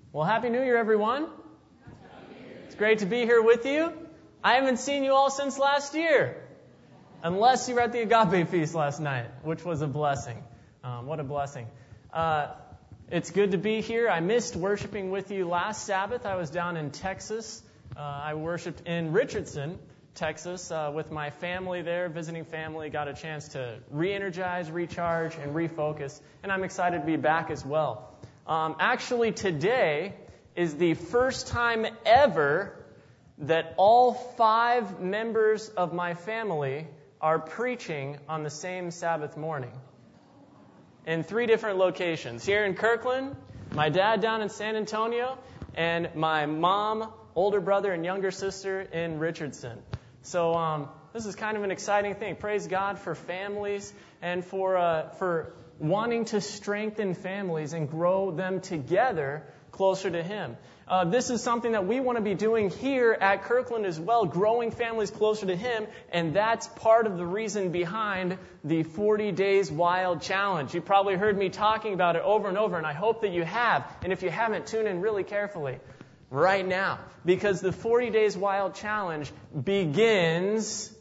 Well, Happy New Year, everyone. It's great to be here with you. I haven't seen you all since last year, unless you were at the Agape Feast last night, which was a blessing. What a blessing. It's good to be here. I missed worshiping with you last Sabbath. I was down in Texas. I worshiped in Richardson, Texas, with my family there, visiting family. Got a chance to re-energize, recharge, and refocus. And I'm excited to be back as well. Actually, today is the first time ever that all 5 members of my family are preaching on the same Sabbath morning in 3 different locations. Here in Kirkland, my dad down in San Antonio, and my mom, older brother, and younger sister in Richardson. So this is kind of an exciting thing. Praise God for families and for wanting to strengthen families and grow them together closer to Him. This is something that we want to be doing here at Kirkland as well, growing families closer to Him, and that's part of the reason behind the 40 Days Wild Challenge. You probably heard me talking about it over and over, and I hope that you have. And if you haven't, tune in really carefully right now, because the 40 Days Wild Challenge begins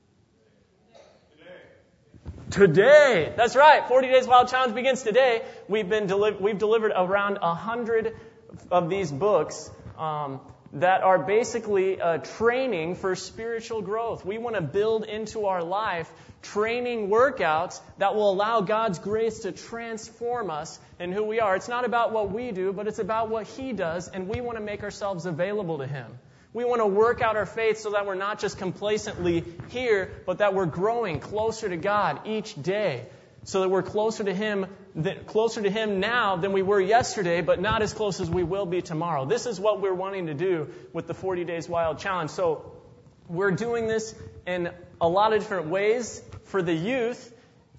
today. That's right. 40 Days Wild Challenge begins today. We've delivered around 100 of these books that are basically training for spiritual growth. We want to build into our life training workouts that will allow God's grace to transform us in who we are. It's not about what we do, but it's about what He does, and we want to make ourselves available to Him. We want to work out our faith so that we're not just complacently here, but that we're growing closer to God each day, so that we're closer to Him now than we were yesterday, but not as close as we will be tomorrow. This is what we're wanting to do with the 40 Days Wild Challenge. So we're doing this in a lot of different ways. For the youth,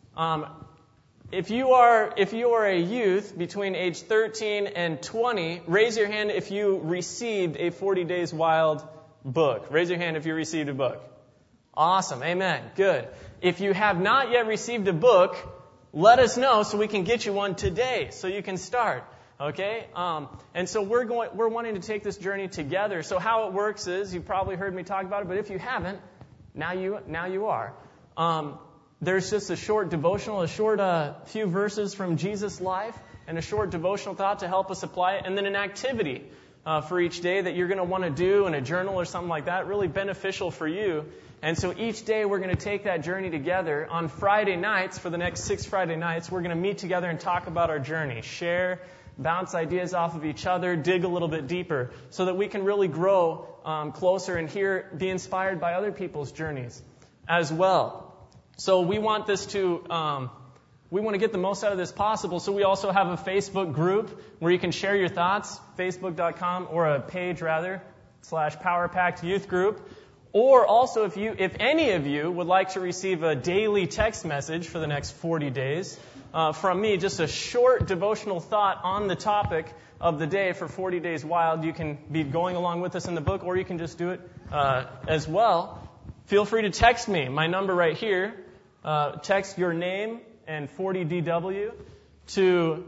if you are a youth between age 13 and 20, raise your hand if you received a 40 Days Wild book. Raise your hand if you received a book. Awesome. Amen. Good. If you have not yet received a book, let us know so we can get you one today so you can start. Okay? And so we're wanting to take this journey together. So how it works is, you've probably heard me talk about it, but if you haven't, now you are. There's just a short devotional, few verses from Jesus' life, and a short devotional thought to help us apply it, and then an activity for each day that you're going to want to do in a journal or something like that, really beneficial for you. And so each day we're going to take that journey together. On Friday nights, for the next 6 Friday nights, we're going to meet together and talk about our journey, share, bounce ideas off of each other, dig a little bit deeper, so that we can really grow closer and be inspired by other people's journeys as well. So we want this we want to get the most out of this possible. So we also have a Facebook group where you can share your thoughts, facebook.com, or a page rather, /PowerPacked Youth Group. Or also if any of you would like to receive a daily text message for the next 40 days from me, just a short devotional thought on the topic of the day for 40 Days Wild, you can be going along with us in the book, or you can just do it as well. Feel free to text me. My number right here. Text your name and 40DW to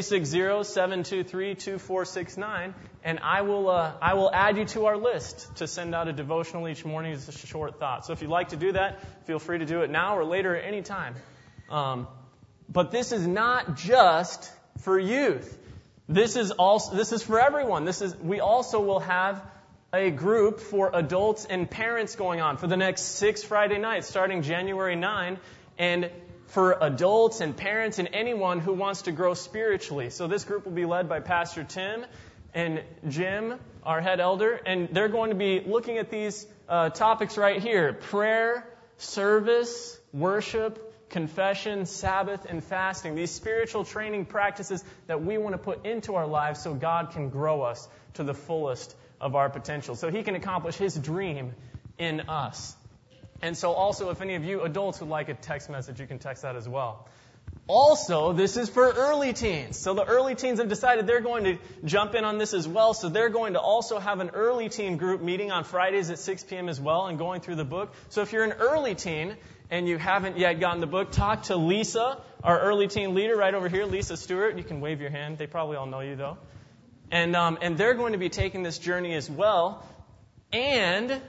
360-723-2469, and I will add you to our list to send out a devotional each morning as a short thought. So if you'd like to do that, feel free to do it now or later at any time. But this is not just for youth. This is for everyone. We also will have a group for adults and parents going on for the next 6 Friday nights, starting January 9, and for adults and parents and anyone who wants to grow spiritually. So this group will be led by Pastor Tim and Jim, our head elder, and they're going to be looking at these topics right here: prayer, service, worship, confession, Sabbath, and fasting. These spiritual training practices that we want to put into our lives so God can grow us to the fullest of our potential, so He can accomplish His dream in us. And so also, if any of you adults would like a text message, you can text that as well. Also, this is for early teens. So the early teens have decided they're going to jump in on this as well. So they're going to also have an early teen group meeting on Fridays at 6 p.m. as well and going through the book. So if you're an early teen and you haven't yet gotten the book, talk to Lisa, our early teen leader right over here, Lisa Stewart. You can wave your hand. They probably all know you, though. And they're going to be taking this journey as well. And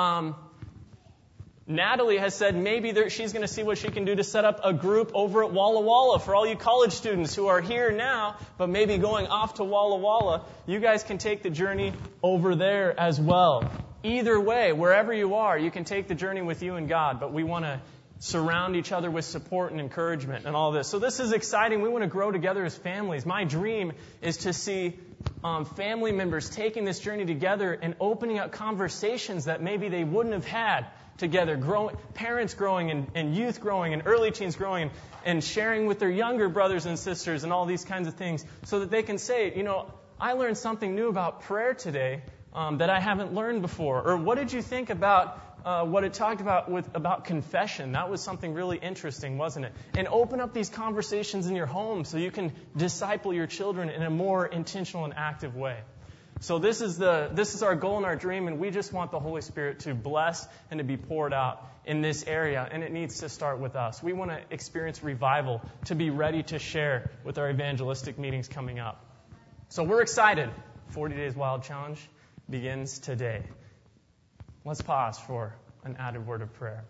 Natalie has said maybe she's going to see what she can do to set up a group over at Walla Walla for all you college students who are here now, but maybe going off to Walla Walla. You guys can take the journey over there as well. Either way, wherever you are, you can take the journey with you and God, but we want to surround each other with support and encouragement and all this. So this is exciting. We want to grow together as families. My dream is to see family members taking this journey together and opening up conversations that maybe they wouldn't have had together. Parents growing and youth growing and early teens growing and sharing with their younger brothers and sisters and all these kinds of things so that they can say, I learned something new about prayer today that I haven't learned before. Or what did you think about what it talked about confession? That was something really interesting, wasn't it? And open up these conversations in your home so you can disciple your children in a more intentional and active way. So this is our goal and our dream, and we just want the Holy Spirit to bless and to be poured out in this area, and it needs to start with us. We want to experience revival to be ready to share with our evangelistic meetings coming up. So we're excited. 40 Days Wild Challenge begins today. Let's pause for an added word of prayer.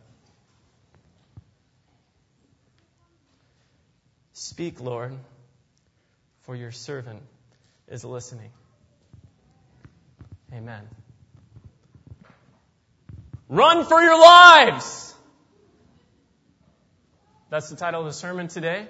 Speak, Lord, for your servant is listening. Amen. Run for your lives! That's the title of the sermon today.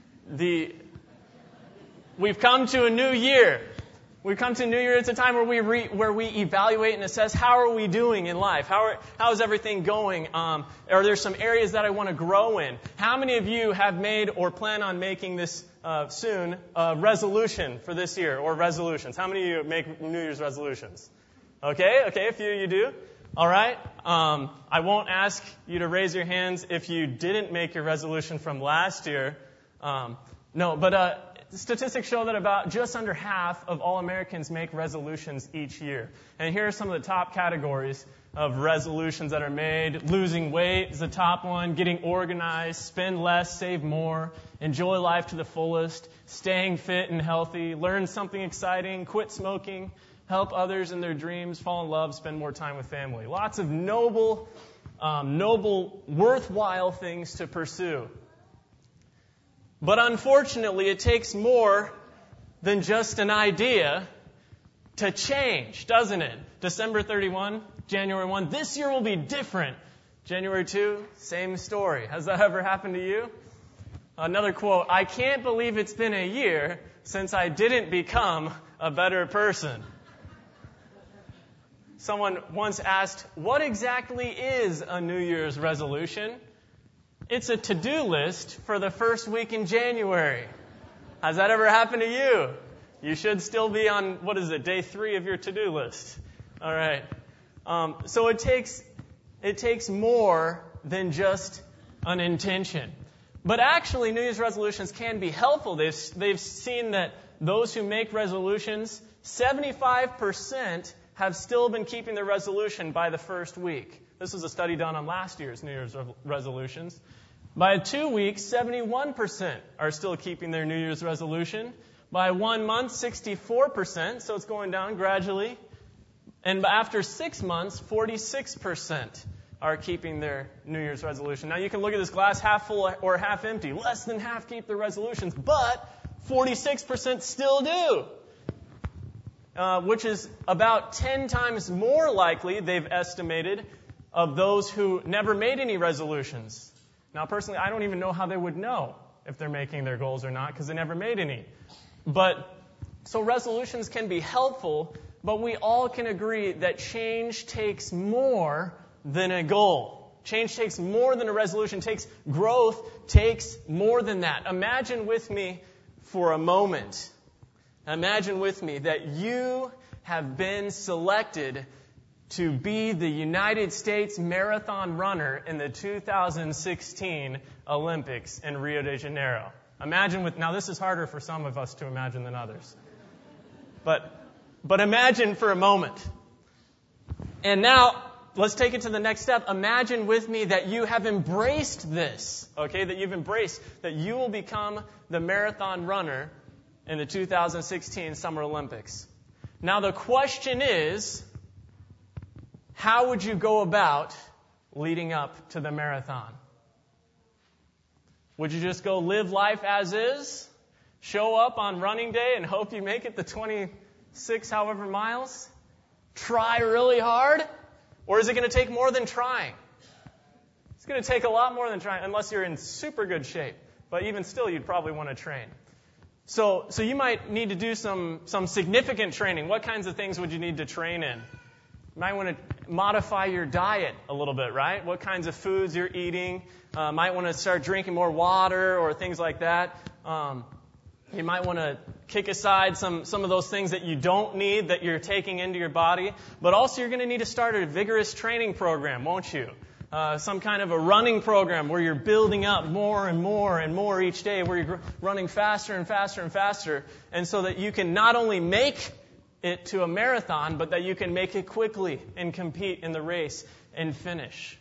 We've come to a new year. We've come to a new year. It's a time where we evaluate and assess how are we doing in life. How is everything going? Are there some areas that I want to grow in? How many of you have made or plan on making this soon a resolution for this year or resolutions? How many of you make New Year's resolutions? Okay, a few of you do. All right. I won't ask you to raise your hands if you didn't make your resolution from last year. Statistics show that about just under half of all Americans make resolutions each year. And here are some of the top categories of resolutions that are made. Losing weight is the top one. Getting organized. Spend less, save more. Enjoy life to the fullest. Staying fit and healthy. Learn something exciting. Quit smoking. Help others in their dreams. Fall in love. Spend more time with family. Lots of noble, worthwhile things to pursue. But unfortunately, it takes more than just an idea to change, doesn't it? December 31, January 1, this year will be different. January 2, same story. Has that ever happened to you? Another quote, I can't believe it's been a year since I didn't become a better person. Someone once asked, what exactly is a New Year's resolution? It's a to-do list for the first week in January. Has that ever happened to you? You should still be on, day 3 of your to-do list. All right. So it takes more than just an intention. But actually, New Year's resolutions can be helpful. They've seen that those who make resolutions, 75% have still been keeping their resolution by the first week. This was a study done on last year's New Year's resolutions. By 2 weeks, 71% are still keeping their New Year's resolution. By 1 month, 64%, so it's going down gradually. And after 6 months, 46% are keeping their New Year's resolution. Now, you can look at this glass half full or half empty. Less than half keep their resolutions, but 46% still do. Which is about 10 times more likely, they've estimated, of those who never made any resolutions. Now, personally, I don't even know how they would know if they're making their goals or not because they never made any. So resolutions can be helpful, but we all can agree that change takes more than a goal. Change takes more than a resolution. Growth takes more than that. Imagine with me for a moment. Imagine with me that you have been selected to be the United States marathon runner in the 2016 Olympics in Rio de Janeiro. Now this is harder for some of us to imagine than others. But imagine for a moment. And now, let's take it to the next step. Imagine with me that you have embraced this, okay? That you will become the marathon runner in the 2016 Summer Olympics. Now the question is, how would you go about leading up to the marathon? Would you just go live life as is, show up on running day and hope you make it the 26 however miles? Try really hard? Or is it going to take more than trying? It's going to take a lot more than trying, unless you're in super good shape. But even still, you'd probably want to train. So you might need to do some significant training. What kinds of things would you need to train in? You might want to modify your diet a little bit, right? What kinds of foods you're eating. Might want to start drinking more water or things like that. You might want to kick aside some of those things that you don't need that you're taking into your body. But also you're going to need to start a vigorous training program, won't you? Some kind of a running program where you're building up more and more and more each day, where you're running faster and faster and faster, and so that you can not only make it to a marathon, but that you can make it quickly and compete in the race and finish.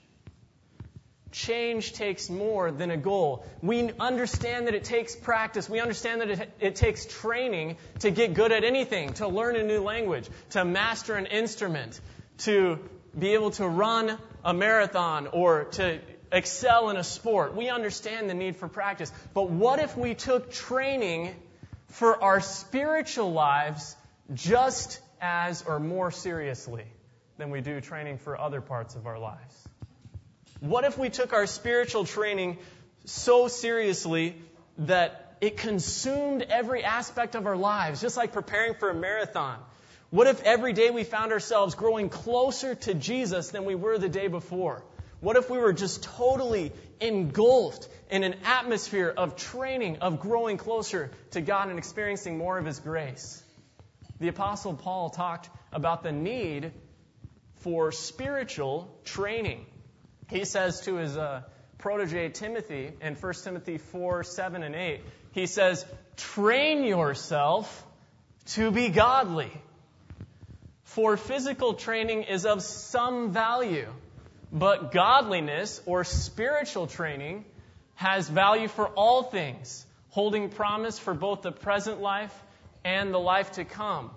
Change takes more than a goal. We understand that it takes practice. We understand that it takes training to get good at anything, to learn a new language, to master an instrument, to be able to run a marathon or to excel in a sport. We understand the need for practice. But what if we took training for our spiritual lives just as or more seriously than we do training for other parts of our lives? What if we took our spiritual training so seriously that it consumed every aspect of our lives, just like preparing for a marathon? What if every day we found ourselves growing closer to Jesus than we were the day before? What if we were just totally engulfed in an atmosphere of training, of growing closer to God and experiencing more of His grace? The Apostle Paul talked about the need for spiritual training. He says to his protege Timothy in 1 Timothy 4, 7, and 8, he says, "Train yourself to be godly. For physical training is of some value, but godliness or spiritual training has value for all things, holding promise for both the present life and the life to come."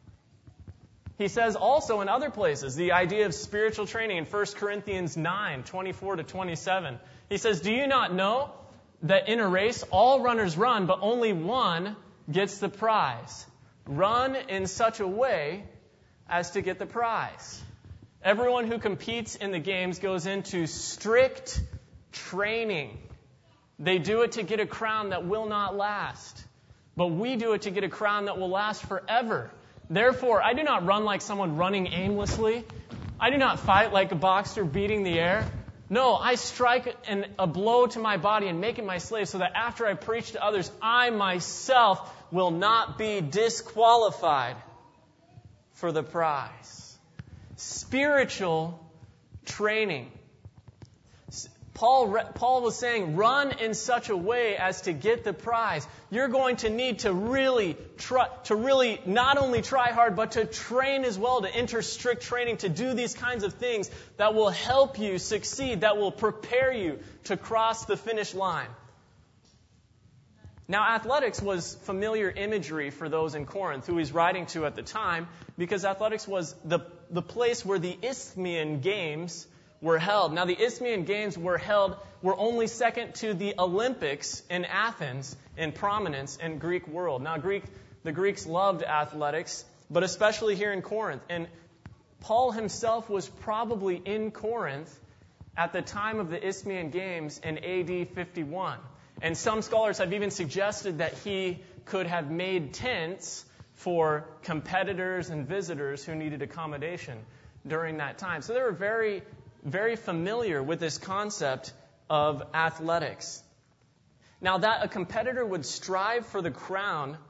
He says also in other places the idea of spiritual training in 1 Corinthians 9, 24 to 27. He says, "Do you not know that in a race all runners run, but only one gets the prize? Run in such a way as to get the prize. Everyone who competes in the games goes into strict training. They do it to get a crown that will not last. But we do it to get a crown that will last forever. Therefore, I do not run like someone running aimlessly. I do not fight like a boxer beating the air. No, I strike a blow to my body and make it my slave, so that after I preach to others, I myself will not be disqualified for the prize." Spiritual training. Paul was saying, run in such a way as to get the prize. You're going to need to really not only try hard, but to train as well, to enter strict training, to do these kinds of things that will help you succeed, that will prepare you to cross the finish line. Now, athletics was familiar imagery for those in Corinth who he's writing to at the time, because athletics was the place where the Isthmian Games were held. Now, the Isthmian Games were only second to the Olympics in Athens in prominence in Greek world. Now, the Greeks loved athletics, but especially here in Corinth. And Paul himself was probably in Corinth at the time of the Isthmian Games in AD 51. And some scholars have even suggested that he could have made tents for competitors and visitors who needed accommodation during that time. So they were very, very familiar with this concept of athletics. Now, that a competitor would strive for the crown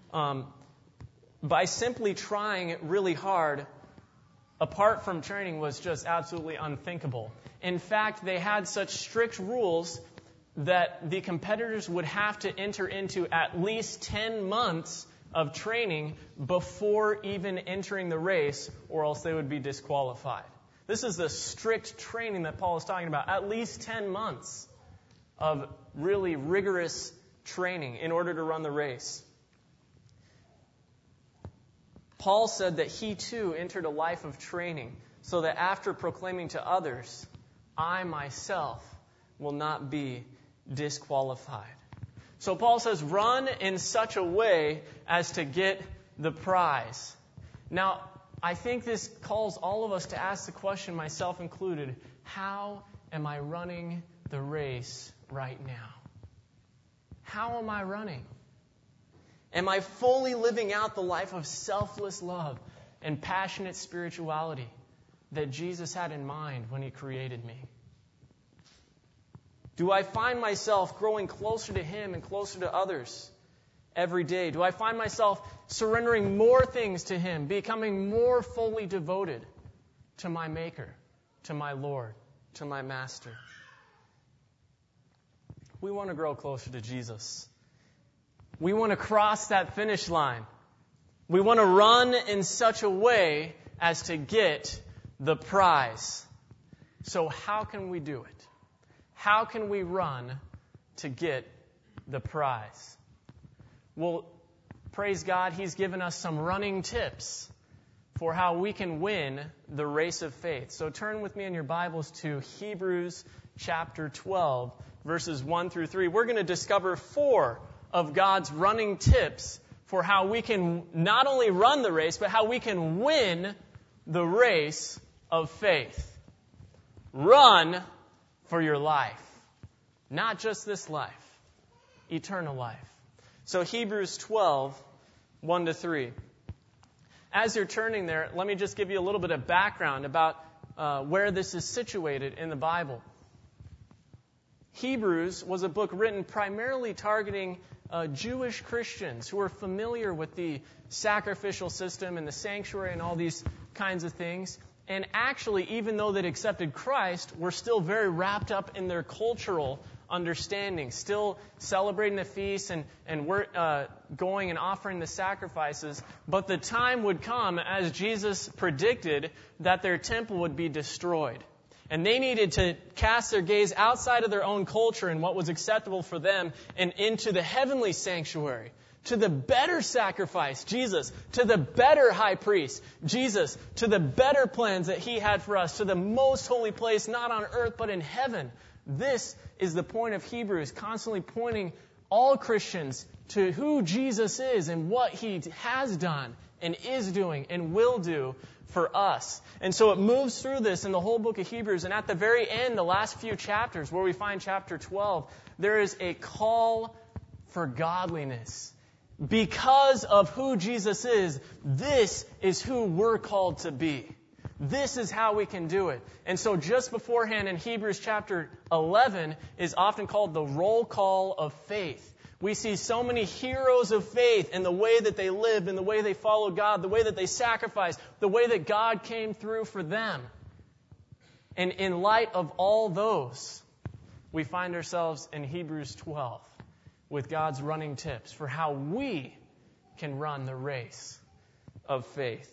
by simply trying really hard, apart from training, was just absolutely unthinkable. In fact, they had such strict rules that the competitors would have to enter into at least 10 months of training before even entering the race, or else they would be disqualified. This is the strict training that Paul is talking about. At least 10 months of really rigorous training in order to run the race. Paul said that he too entered a life of training so that after proclaiming to others, I myself will not be disqualified. So Paul says, run in such a way as to get the prize. Now, I think this calls all of us to ask the question, myself included, how am I running the race right now? How am I running? Am I fully living out the life of selfless love and passionate spirituality that Jesus had in mind when He created me? Do I find myself growing closer to Him and closer to others every day? Do I find myself surrendering more things to Him, becoming more fully devoted to my Maker, to my Lord, to my Master? We want to grow closer to Jesus. We want to cross that finish line. We want to run in such a way as to get the prize. So how can we do it? How can we run to get the prize? Well, praise God, He's given us some running tips for how we can win the race of faith. So turn with me in your Bibles to Hebrews chapter 12, verses 1 through 3. We're going to discover 4 of God's running tips for how we can not only run the race, but how we can win the race of faith. Run for your life. Not just this life, eternal life. So Hebrews 12, 1 to 3. As you're turning there, let me just give you a little bit of background about where this is situated in the Bible. Hebrews was a book written primarily targeting Jewish Christians who were familiar with the sacrificial system and the sanctuary and all these kinds of things. And actually, even though they'd accepted Christ, were still very wrapped up in their cultural understanding, still celebrating the feasts and going and offering the sacrifices. But the time would come, as Jesus predicted, that their temple would be destroyed. And they needed to cast their gaze outside of their own culture and what was acceptable for them and into the heavenly sanctuary, to the better sacrifice, Jesus, to the better high priest, Jesus, to the better plans that He had for us, to the most holy place, not on earth but in heaven. This is the point of Hebrews, constantly pointing all Christians to who Jesus is and what He has done and is doing and will do for us. And so it moves through this in the whole book of Hebrews. And at the very end, the last few chapters, where we find chapter 12, there is a call for godliness. Because of who Jesus is, this is who we're called to be. This is how we can do it. And so just beforehand in Hebrews chapter 11 is often called the roll call of faith. We see so many heroes of faith in the way that they lived, in the way they followed God, the way that they sacrificed, the way that God came through for them. And in light of all those, we find ourselves in Hebrews 12 with God's running tips for how we can run the race of faith.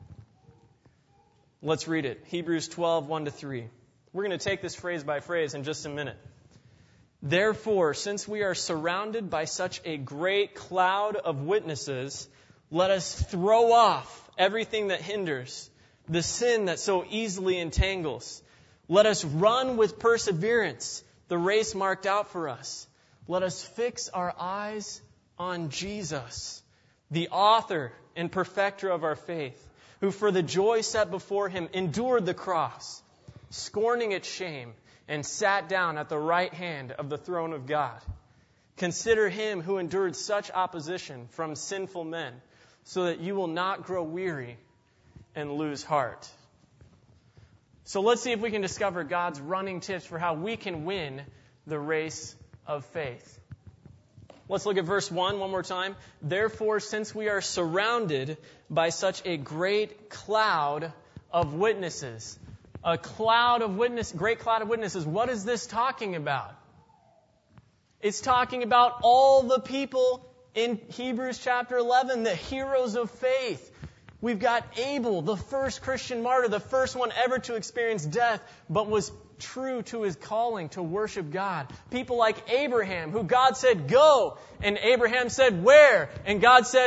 Let's read it. Hebrews 12, 1 to 3. We're going to take this phrase by phrase in just a minute. Therefore, since we are surrounded by such a great cloud of witnesses, let us throw off everything that hinders, the sin that so easily entangles. Let us run with perseverance the race marked out for us. Let us fix our eyes on Jesus, the author and perfecter of our faith, who for the joy set before Him endured the cross, scorning its shame, and sat down at the right hand of the throne of God. Consider Him who endured such opposition from sinful men, so that you will not grow weary and lose heart. So let's see if we can discover God's running tips for how we can win the race of faith. Let's look at verse 1 more time. Therefore, since we are surrounded by such a great cloud of witnesses. A cloud of witnesses, great cloud of witnesses. What is this talking about? It's talking about all the people in Hebrews chapter 11, the heroes of faith. We've got Abel, the first Christian martyr, the first one ever to experience death, but was true to his calling to worship God. People like Abraham, who God said, go. And Abraham said, where? And God said,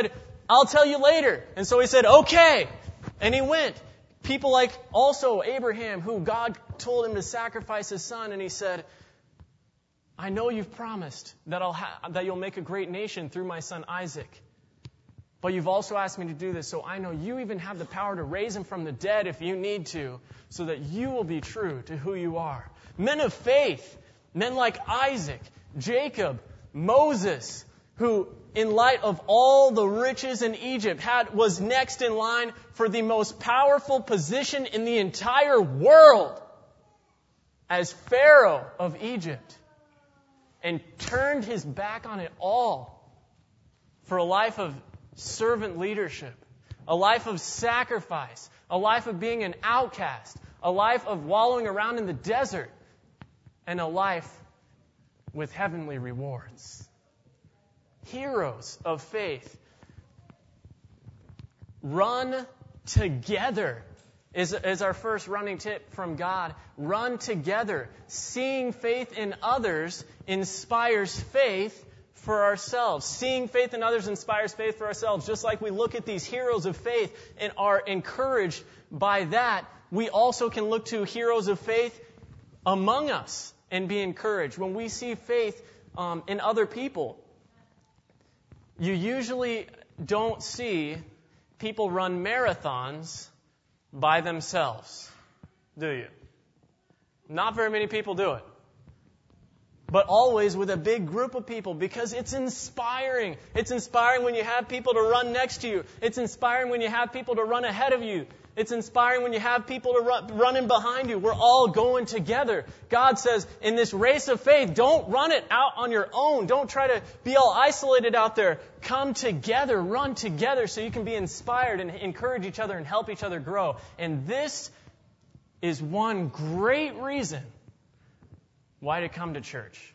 I'll tell you later. And so he said, okay. And he went. People like also Abraham, who God told him to sacrifice his son, and he said, I know you've promised that that you'll make a great nation through my son Isaac. But you've also asked me to do this, so I know you even have the power to raise him from the dead if you need to, so that you will be true to who you are. Men of faith, men like Isaac, Jacob, Moses, who, in light of all the riches in Egypt, was next in line for the most powerful position in the entire world as Pharaoh of Egypt, and turned his back on it all for a life of servant leadership, a life of sacrifice, a life of being an outcast, a life of wallowing around in the desert, and a life with heavenly rewards. Heroes of faith. Run together is our first running tip from God. Run together. Seeing faith in others inspires faith for ourselves. Seeing faith in others inspires faith for ourselves. Just like we look at these heroes of faith and are encouraged by that, we also can look to heroes of faith among us and be encouraged. When we see faith in other people, you usually don't see people run marathons by themselves, do you? Not very many people do it. But always with a big group of people, because it's inspiring. It's inspiring when you have people to run next to you. It's inspiring when you have people to run ahead of you. It's inspiring when you have people to run in behind you. We're all going together. God says, in this race of faith, don't run it out on your own. Don't try to be all isolated out there. Come together, run together so you can be inspired and encourage each other and help each other grow. And this is one great reason why to come to church.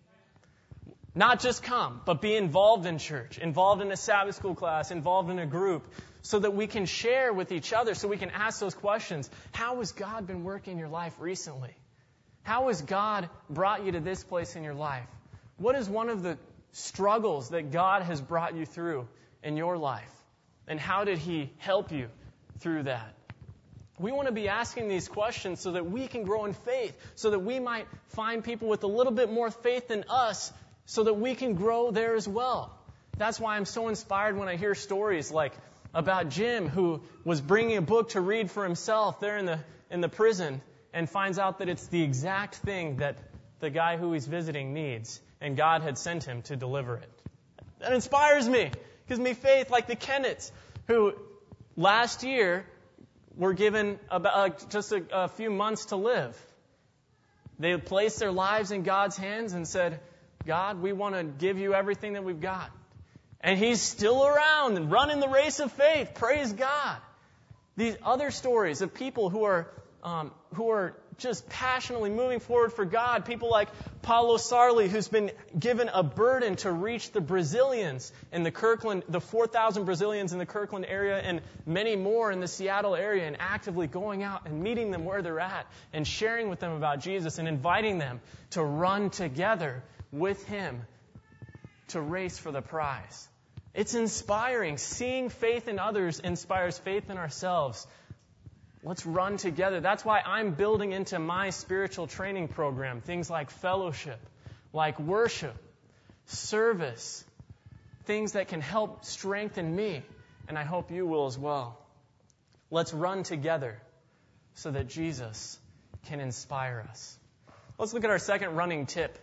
Not just come, but be involved in church, involved in a Sabbath school class, involved in a group, so that we can share with each other, so we can ask those questions. How has God been working in your life recently? How has God brought you to this place in your life? What is one of the struggles that God has brought you through in your life? And how did He help you through that? We want to be asking these questions so that we can grow in faith, so that we might find people with a little bit more faith than us, so that we can grow there as well. That's why I'm so inspired when I hear stories like about Jim, who was bringing a book to read for himself there in the prison, and finds out that it's the exact thing that the guy who he's visiting needs, and God had sent him to deliver it. That inspires me. Gives me faith, like the Kennetts, who last year were given about just a few months to live. They placed their lives in God's hands and said, God, we want to give you everything that we've got. And He's still around and running the race of faith. Praise God. These other stories of people who are just passionately moving forward for God. People like Paulo Sarli, who's been given a burden to reach the Brazilians in the Kirkland, the 4,000 Brazilians in the Kirkland area, and many more in the Seattle area, and actively going out and meeting them where they're at and sharing with them about Jesus and inviting them to run together with Him to race for the prize. It's inspiring. Seeing faith in others inspires faith in ourselves. Let's run together. That's why I'm building into my spiritual training program things like fellowship, like worship, service, things that can help strengthen me, and I hope you will as well. Let's run together so that Jesus can inspire us. Let's look at our second running tip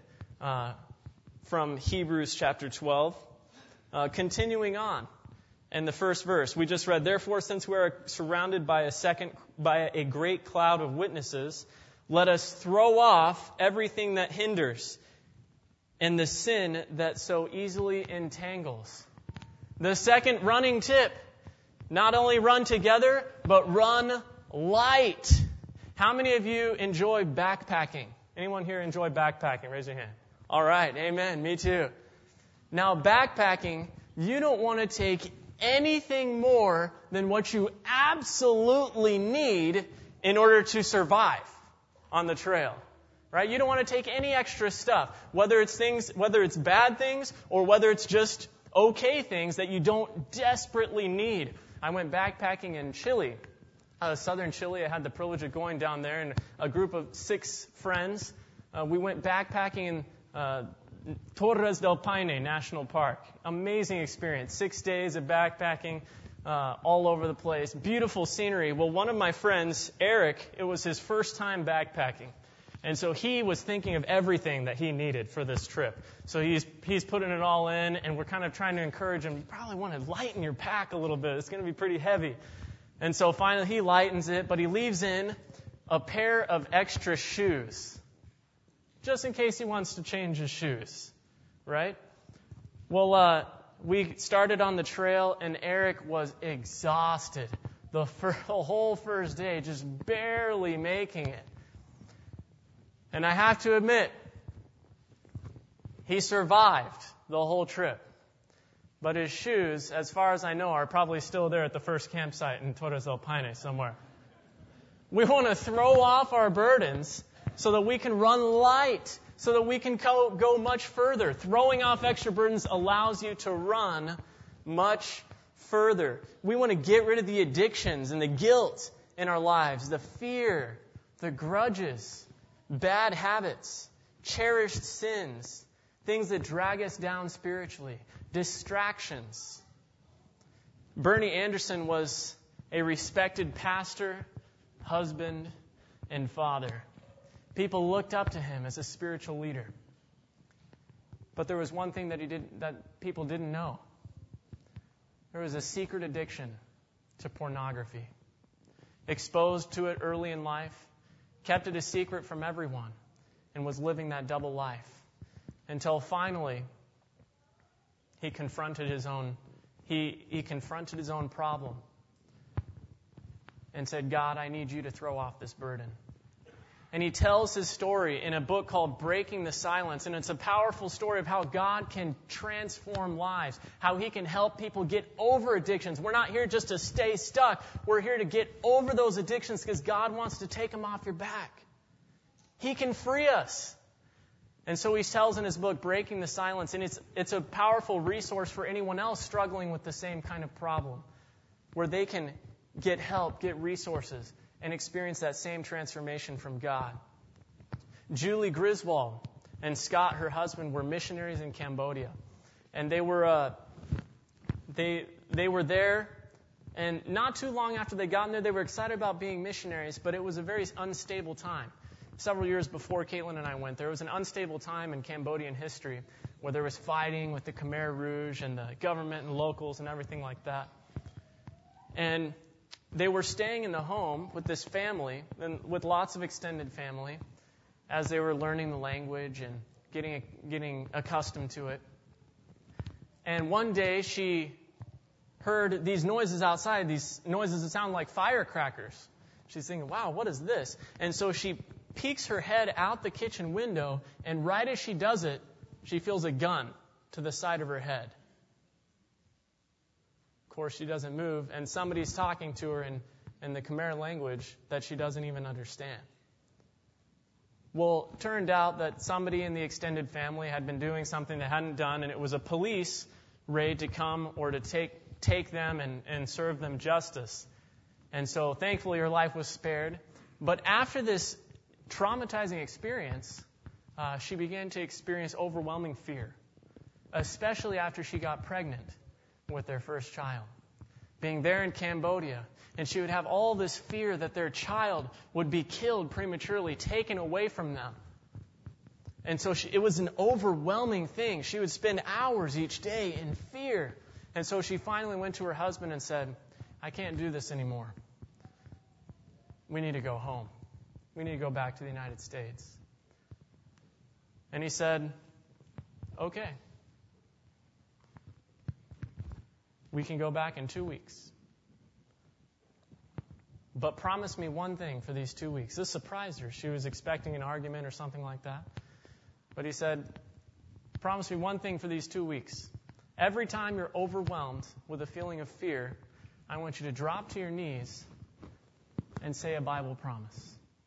from Hebrews chapter 12. Continuing on in the first verse, we just read, therefore, since we are surrounded by a great cloud of witnesses, let us throw off everything that hinders and the sin that so easily entangles. The second running tip, not only run together, but run light. How many of you enjoy backpacking? Anyone here enjoy backpacking? Raise your hand. All right, amen, me too. Now, backpacking, you don't want to take anything more than what you absolutely need in order to survive on the trail, right? You don't want to take any extra stuff, whether it's bad things or whether it's just okay things that you don't desperately need. I went backpacking in Chile, southern Chile. I had the privilege of going down there, and a group of 6 friends. We went backpacking in Torres del Paine National Park. Amazing experience. 6 days of backpacking all over the place. Beautiful scenery. Well, one of my friends, Eric, it was his first time backpacking. And so he was thinking of everything that he needed for this trip. So he's putting it all in, and we're kind of trying to encourage him. You probably want to lighten your pack a little bit. It's going to be pretty heavy. And so finally he lightens it, but he leaves in a pair of extra shoes, just in case he wants to change his shoes, right? Well, we started on the trail, and Eric was exhausted the whole first day, just barely making it. And I have to admit, he survived the whole trip. But his shoes, as far as I know, are probably still there at the first campsite in Torres del Paine somewhere. We want to throw off our burdens so that we can run light, so that we can go much further. Throwing off extra burdens allows you to run much further. We want to get rid of the addictions and the guilt in our lives, the fear, the grudges, bad habits, cherished sins, things that drag us down spiritually, distractions. Bernie Anderson was a respected pastor, husband, and father. People looked up to him as a spiritual leader. But there was one thing that people didn't know. There was a secret addiction to pornography. Exposed to it early in life, kept it a secret from everyone, and was living that double life. Until finally, he confronted his own problem and said, God, I need you to throw off this burden. And he tells his story in a book called Breaking the Silence. And it's a powerful story of how God can transform lives, how he can help people get over addictions. We're not here just to stay stuck. We're here to get over those addictions because God wants to take them off your back. He can free us. And so he tells in his book, Breaking the Silence, and it's a powerful resource for anyone else struggling with the same kind of problem, where they can get help, get resources, and experience that same transformation from God. Julie Griswold and Scott, her husband, were missionaries in Cambodia. And they were there, and not too long after they got in there, they were excited about being missionaries, but it was a very unstable time. Several years before Caitlin and I went there, it was an unstable time in Cambodian history where there was fighting with the Khmer Rouge and the government and locals and everything like that. And they were staying in the home with this family, and with lots of extended family, as they were learning the language and getting accustomed to it. And one day she heard these noises outside, these noises that sound like firecrackers. She's thinking, wow, what is this? And so she peeks her head out the kitchen window, and right as she does it, she feels a gun to the side of her head. Of course, she doesn't move, and somebody's talking to her in the Khmer language that she doesn't even understand. Well, it turned out that somebody in the extended family had been doing something they hadn't done, and it was a police raid to come or to take them and serve them justice. And so, thankfully, her life was spared. But after this traumatizing experience, she began to experience overwhelming fear, especially after she got pregnant with their first child. Being there in Cambodia, and she would have all this fear that their child would be killed prematurely, taken away from them. And so it was an overwhelming thing. She would spend hours each day in fear. And so she finally went to her husband and said, I can't do this anymore. We need to go home. We need to go back to the United States. And he said, okay. We can go back in 2 weeks. But promise me one thing for these 2 weeks. This surprised her. She was expecting an argument or something like that. But he said, promise me one thing for these 2 weeks. Every time you're overwhelmed with a feeling of fear, I want you to drop to your knees and say a Bible promise.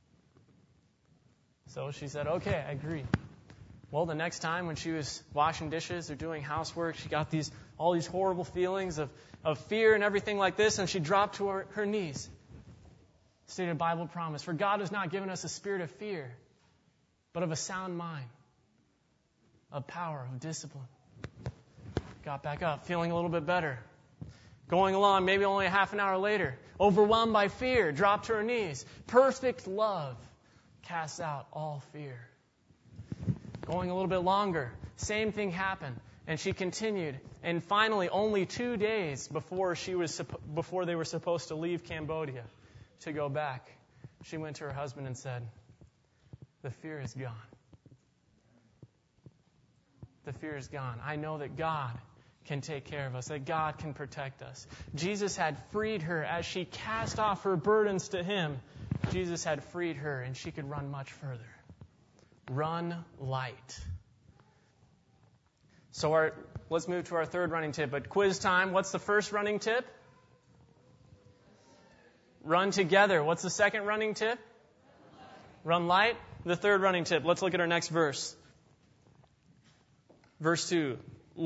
So she said, okay, I agree. Well, the next time when she was washing dishes or doing housework, she got these all these horrible feelings of fear and everything like this, and she dropped to her knees. Stated Bible promise, for God has not given us a spirit of fear, but of a sound mind, of power, of discipline. Got back up, feeling a little bit better. Going along, maybe only a half an hour later, overwhelmed by fear, dropped to her knees. Perfect love casts out all fear. Going a little bit longer, same thing happened, and she continued. And finally, only 2 days before they were supposed to leave Cambodia to go back, she went to her husband and said, "The fear is gone. The fear is gone. I know that God can take care of us, that God can protect us." Jesus had freed her as she cast off her burdens to Him. Jesus had freed her, and she could run much further. Run light. So let's move to our third running tip. At quiz time, what's the first running tip? Run together. What's the second running tip? Run light. The third running tip. Let's look at our next verse. Verse 2.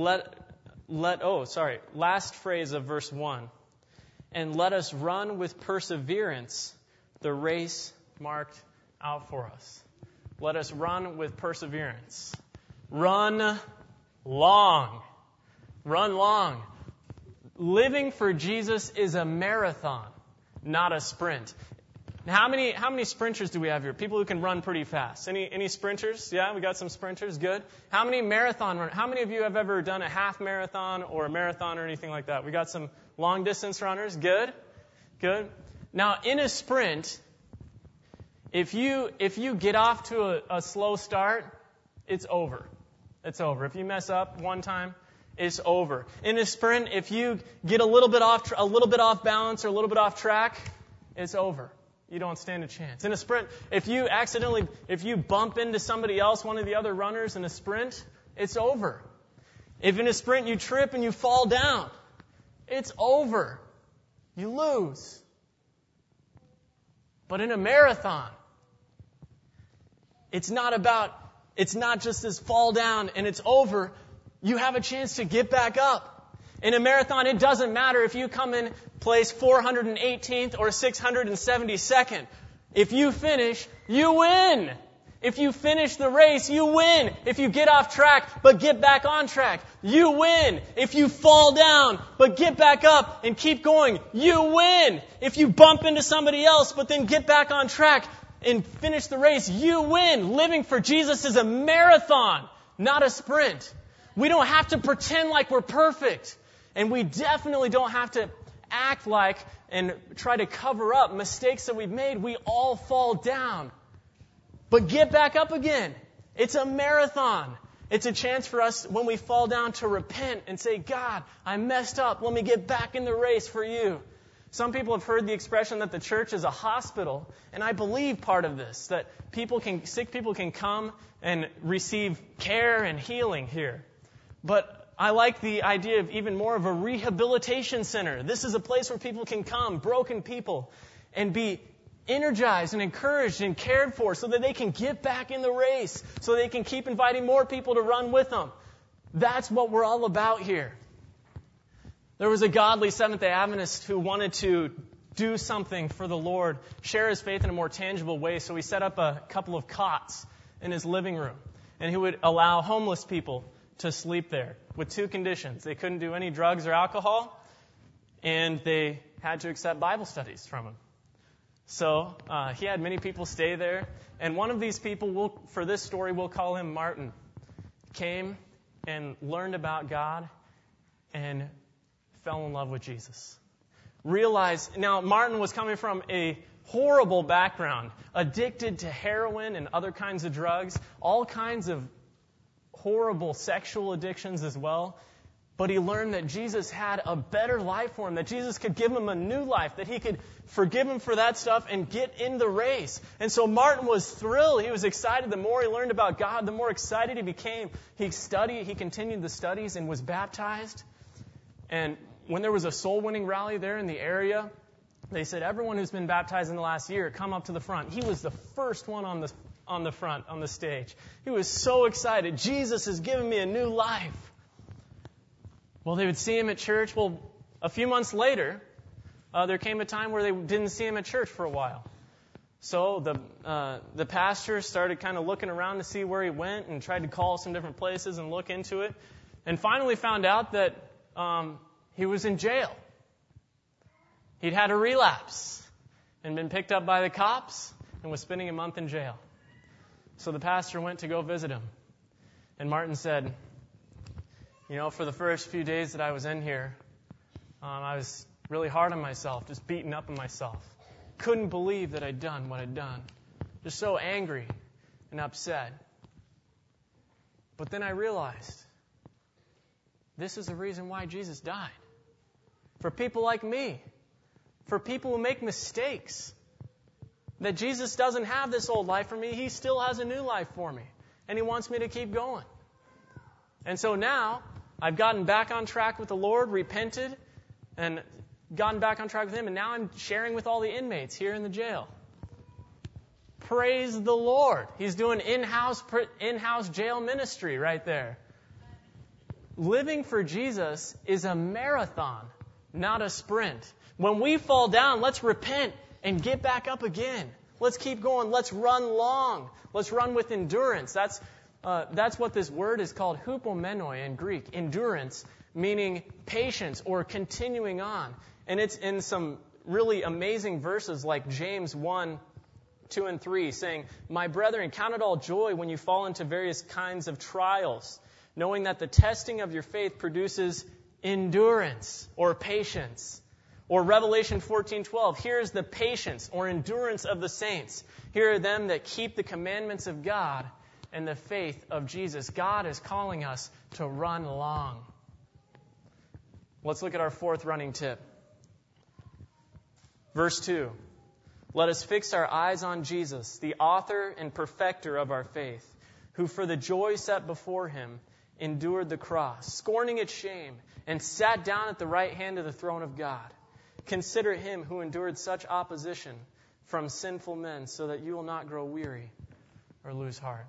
Last phrase of verse 1. And let us run with perseverance the race marked out for us. Let us run with perseverance. Run long. Run long. Living for Jesus is a marathon, not a sprint. Now, how many sprinters do we have here? People who can run pretty fast. Any sprinters? Yeah, we got some sprinters. Good. How many How many of you have ever done a half marathon or a marathon or anything like that? We got some long distance runners. Good. Good. Now, in a sprint, if you get off to a slow start, it's over. It's over. If you mess up one time, it's over. In a sprint, if you get a little bit off balance or a little bit off track, it's over. You don't stand a chance. In a sprint, if you bump into somebody else, one of the other runners in a sprint, it's over. If in a sprint you trip and you fall down, it's over. You lose. But in a marathon, it's not just this fall down and it's over. You have a chance to get back up. In a marathon, it doesn't matter if you come in place 418th or 672nd. If you finish, you win. If you finish the race, you win. If you get off track but get back on track, you win. If you fall down but get back up and keep going, you win. If you bump into somebody else but then get back on track and finish the race, you win. Living for Jesus is a marathon, not a sprint. We don't have to pretend like we're perfect. And we definitely don't have to act like and try to cover up mistakes that we've made. We all fall down. But get back up again. It's a marathon. It's a chance for us when we fall down to repent and say, God, I messed up. Let me get back in the race for you. Some people have heard the expression that the church is a hospital, and I believe part of this, that sick people can come and receive care and healing here. But I like the idea of even more of a rehabilitation center. This is a place where people can come, broken people, and be energized and encouraged and cared for so that they can get back in the race, so they can keep inviting more people to run with them. That's what we're all about here. There was a godly Seventh-day Adventist who wanted to do something for the Lord, share his faith in a more tangible way, so he set up a couple of cots in his living room, and he would allow homeless people to sleep there with two conditions. They couldn't do any drugs or alcohol, and they had to accept Bible studies from him. So he had many people stay there, and one of these people, for this story, we'll call him Martin, came and learned about God and fell in love with Jesus. Now Martin was coming from a horrible background, addicted to heroin and other kinds of drugs, all kinds of horrible sexual addictions as well. But he learned that Jesus had a better life for him, that Jesus could give him a new life, that he could forgive him for that stuff and get in the race. And so Martin was thrilled. He was excited. The more he learned about God, the more excited he became. He continued the studies and was baptized. And when there was a soul-winning rally there in the area, they said, everyone who's been baptized in the last year, come up to the front. He was the first one on the front, on the stage. He was so excited. Jesus has given me a new life. Well, they would see him at church. Well, a few months later, there came a time where they didn't see him at church for a while. So the pastor started kind of looking around to see where he went and tried to call some different places and look into it. And finally found out that he was in jail. He'd had a relapse and been picked up by the cops and was spending a month in jail. So the pastor went to go visit him. And Martin said, for the first few days that I was in here, I was really hard on myself, just beaten up on myself. Couldn't believe that I'd done what I'd done. Just so angry and upset. But then I realized, this is the reason why Jesus died. For people like me. For people who make mistakes. That Jesus doesn't have this old life for me. He still has a new life for me. And He wants me to keep going. And so now, I've gotten back on track with the Lord, repented, and gotten back on track with Him. And now I'm sharing with all the inmates here in the jail. Praise the Lord. He's doing in-house jail ministry right there. Living for Jesus is a marathon, not a sprint. When we fall down, let's repent and get back up again. Let's keep going. Let's run long. Let's run with endurance. That's what this word is called, hupomenoi in Greek. Endurance, meaning patience or continuing on. And it's in some really amazing verses like James 1, 2, and 3, saying, "My brethren, count it all joy when you fall into various kinds of trials, knowing that the testing of your faith produces endurance or patience." Or Revelation 14:12, here is the patience or endurance of the saints. Here are them that keep the commandments of God and the faith of Jesus. God is calling us to run long. Let's look at our fourth running tip. Verse 2. Let us fix our eyes on Jesus, the author and perfecter of our faith, who for the joy set before Him endured the cross, scorning its shame, and sat down at the right hand of the throne of God. Consider Him who endured such opposition from sinful men, so that you will not grow weary or lose heart.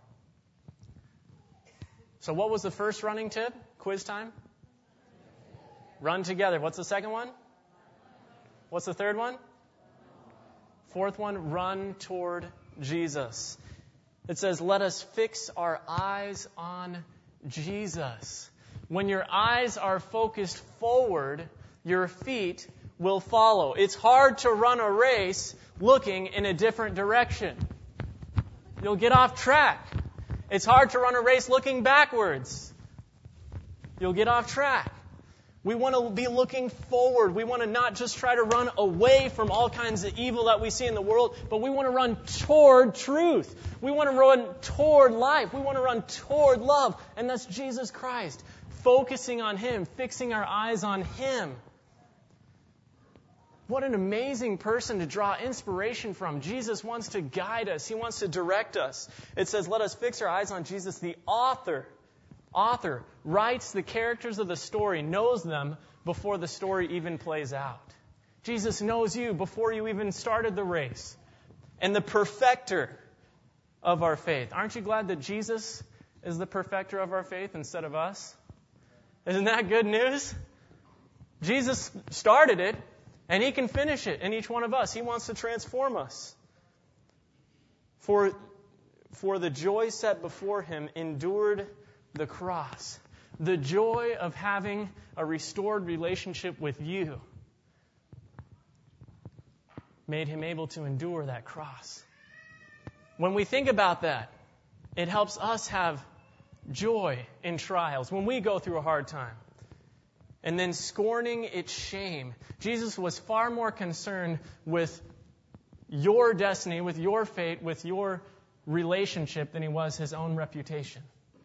So what was the first running tip? Quiz time? Run together. What's the second one? What's the third one? Fourth one, run toward Jesus. It says, let us fix our eyes on Jesus. When your eyes are focused forward, your feet will follow. It's hard to run a race looking in a different direction. You'll get off track. It's hard to run a race looking backwards. You'll get off track. We want to be looking forward. We want to not just try to run away from all kinds of evil that we see in the world, but we want to run toward truth. We want to run toward life. We want to run toward love. And that's Jesus Christ. Focusing on Him, fixing our eyes on Him. What an amazing person to draw inspiration from. Jesus wants to guide us. He wants to direct us. It says, let us fix our eyes on Jesus, the author writes the characters of the story, knows them before the story even plays out. Jesus knows you before you even started the race. And the perfecter of our faith. Aren't you glad that Jesus is the perfecter of our faith instead of us? Isn't that good news? Jesus started it, and He can finish it in each one of us. He wants to transform us. For the joy set before Him endured the cross. The joy of having a restored relationship with you made Him able to endure that cross. When we think about that, it helps us have joy in trials when we go through a hard time. And then scorning its shame. Jesus was far more concerned with your destiny, with your fate, with your relationship than He was His own reputation.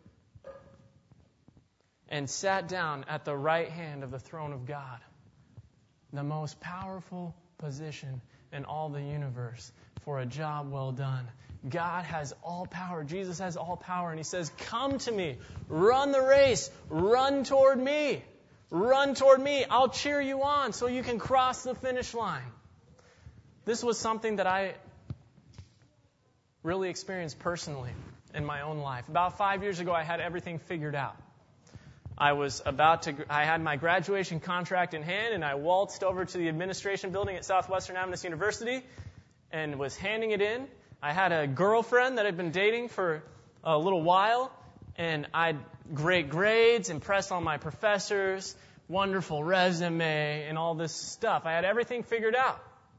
And sat down at the right hand of the throne of God. The most powerful position in all the universe for a job well done. God has all power. Jesus has all power. And He says, come to me. Run the race. Run toward me. Run toward me. I'll cheer you on so you can cross the finish line. This was something that I really experienced personally in my own life. About 5 years ago, I had everything figured out. I had my graduation contract in hand, and I waltzed over to the administration building at Southwestern Adventist University and was handing it in. I had a girlfriend that I'd been dating for a little while, and I had great grades, impressed all my professors, wonderful resume, and all this stuff. I had everything figured out.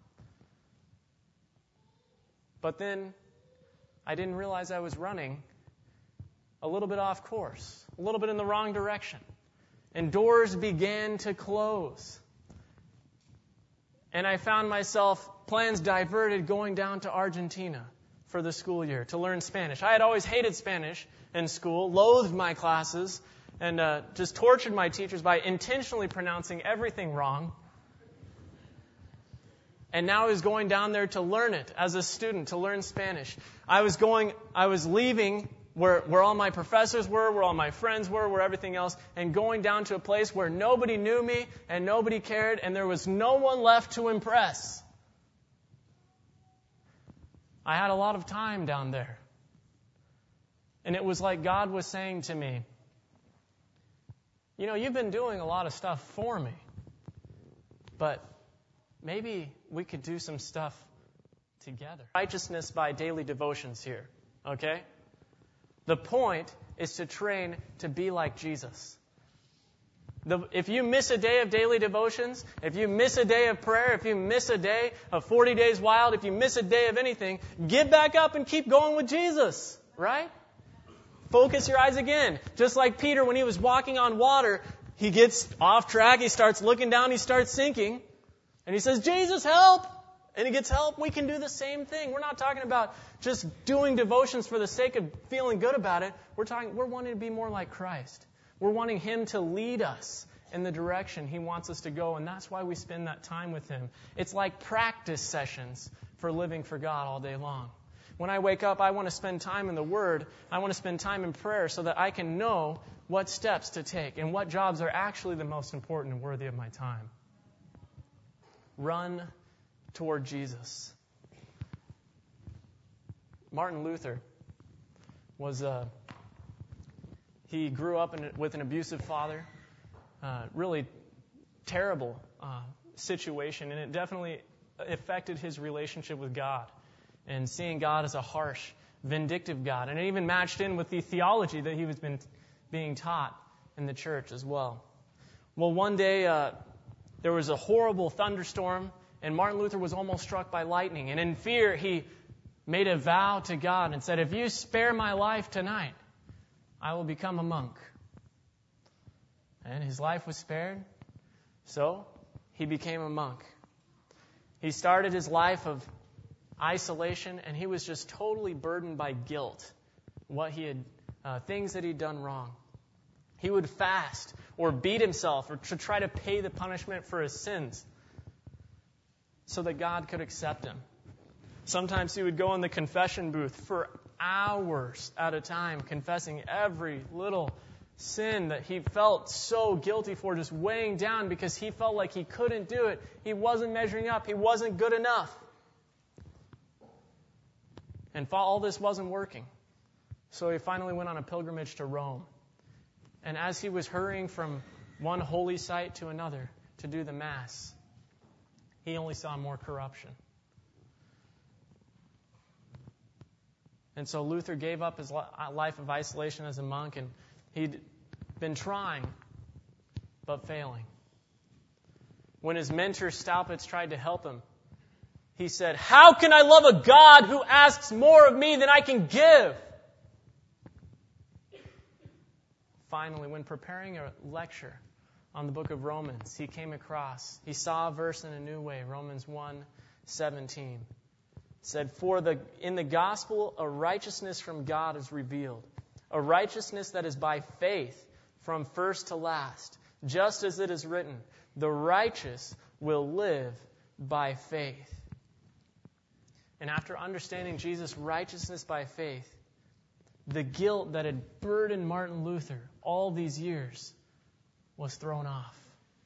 But then I didn't realize I was running a little bit off course, a little bit in the wrong direction. And doors began to close. And I found myself, plans diverted, going down to Argentina for the school year to learn Spanish. I had always hated Spanish in school, loathed my classes, and just tortured my teachers by intentionally pronouncing everything wrong. And now I was going down there to learn it as a student, to learn Spanish. I was leaving where all my professors were, where all my friends were, where everything else, and going down to a place where nobody knew me and nobody cared, and there was no one left to impress. I had a lot of time down there. And it was like God was saying to me, you've been doing a lot of stuff for me, but maybe we could do some stuff together. Righteousness by daily devotions here, okay? The point is to train to be like Jesus. If you miss a day of daily devotions, if you miss a day of prayer, if you miss a day of 40 Days Wild, if you miss a day of anything, get back up and keep going with Jesus, right? Focus your eyes again. Just like Peter, when he was walking on water, he gets off track, he starts looking down, he starts sinking, and he says, Jesus, help! And he gets help. We can do the same thing. We're not talking about just doing devotions for the sake of feeling good about it. We're wanting to be more like Christ. We're wanting Him to lead us in the direction He wants us to go, and that's why we spend that time with Him. It's like practice sessions for living for God all day long. When I wake up, I want to spend time in the Word. I want to spend time in prayer so that I can know what steps to take and what jobs are actually the most important and worthy of my time. Run toward Jesus. Martin Luther he grew up with an abusive father, really terrible situation, and it definitely affected his relationship with God and seeing God as a harsh, vindictive God. And it even matched in with the theology that he was being taught in the church as well. Well, one day there was a horrible thunderstorm, and Martin Luther was almost struck by lightning. And in fear, he made a vow to God and said, if you spare my life tonight, I will become a monk. And his life was spared. So he became a monk. He started his life of isolation, and he was just totally burdened by guilt, things that he'd done wrong. He would fast or beat himself or to try to pay the punishment for his sins so that God could accept him. Sometimes he would go in the confession booth for hours at a time, confessing every little sin that he felt so guilty for, just weighing down because he felt like he couldn't do it. He wasn't measuring up. He wasn't good enough. And all this wasn't working. So he finally went on a pilgrimage to Rome. And as he was hurrying from one holy site to another to do the Mass, he only saw more corruption. And so Luther gave up his life of isolation as a monk, and he'd been trying, but failing. When his mentor Staupitz tried to help him, he said, "How can I love a God who asks more of me than I can give?" Finally, when preparing a lecture on the book of Romans, he saw a verse in a new way, Romans 1:17. It said, in the gospel, a righteousness from God is revealed, a righteousness that is by faith from first to last, just as it is written, the righteous will live by faith. And after understanding Jesus' righteousness by faith, the guilt that had burdened Martin Luther all these years was thrown off,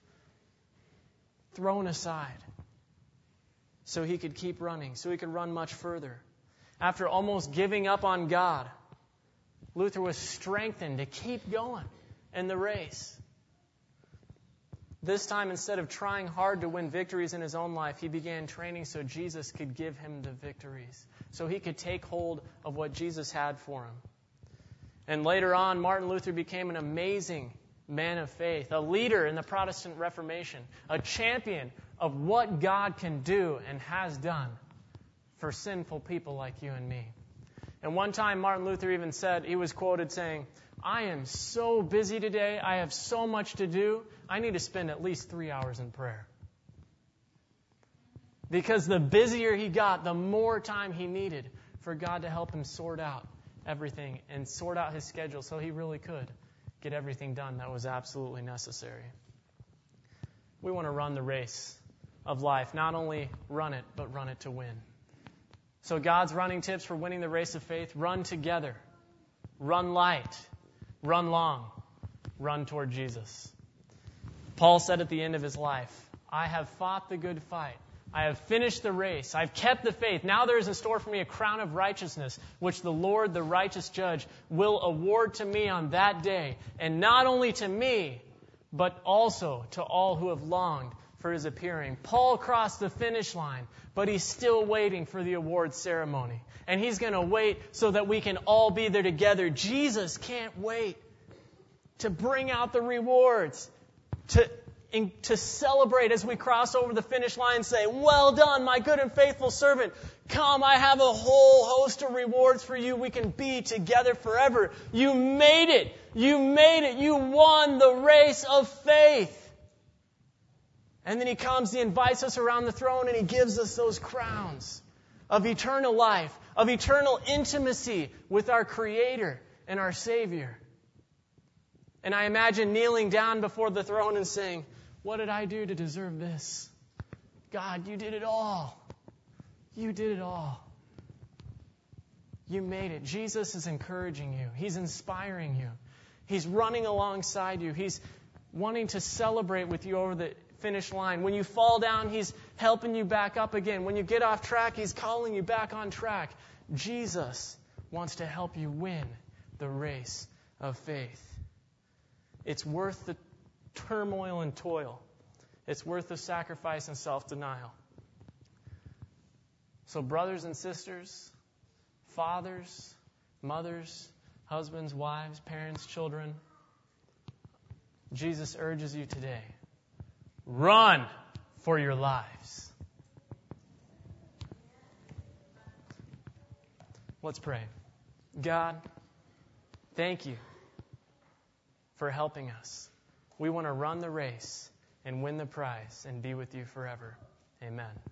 thrown aside, so he could keep running, so he could run much further. After almost giving up on God, Luther was strengthened to keep going, in the race. This time, instead of trying hard to win victories in his own life, he began training so Jesus could give him the victories, so he could take hold of what Jesus had for him. And later on, Martin Luther became an amazing man of faith, a leader in the Protestant Reformation, a champion of what God can do and has done for sinful people like you and me. And one time, Martin Luther even said, he was quoted saying, "I am so busy today, I have so much to do, I need to spend at least 3 hours in prayer." Because the busier he got, the more time he needed for God to help him sort out everything and sort out his schedule so he really could get everything done that was absolutely necessary. We want to run the race of life. Not only run it, but run it to win. So God's running tips for winning the race of faith: run together, run light, run long, run toward Jesus. Paul said at the end of his life, "I have fought the good fight. I have finished the race. I've kept the faith. Now there is in store for me a crown of righteousness, which the Lord, the righteous judge, will award to me on that day. And not only to me, but also to all who have longed for his appearing." Paul crossed the finish line, but he's still waiting for the award ceremony. And he's going to wait so that we can all be there together. Jesus can't wait to bring out the rewards, to celebrate as we cross over the finish line and say, "Well done, my good and faithful servant. Come, I have a whole host of rewards for you. We can be together forever. You made it. You made it. You won the race of faith." And then he comes, he invites us around the throne, and he gives us those crowns of eternal life, of eternal intimacy with our Creator and our Savior. And I imagine kneeling down before the throne and saying, "What did I do to deserve this? God, you did it all. You did it all. You made it." Jesus is encouraging you. He's inspiring you. He's running alongside you. He's wanting to celebrate with you over the finish line. When you fall down, He's helping you back up again. When you get off track, He's calling you back on track. Jesus wants to help you win the race of faith. It's worth the turmoil and toil. It's worth the sacrifice and self-denial. So brothers and sisters, fathers, mothers, husbands, wives, parents, children, Jesus urges you today, run for your lives. Let's pray. God, thank you for helping us. We want to run the race and win the prize and be with you forever. Amen.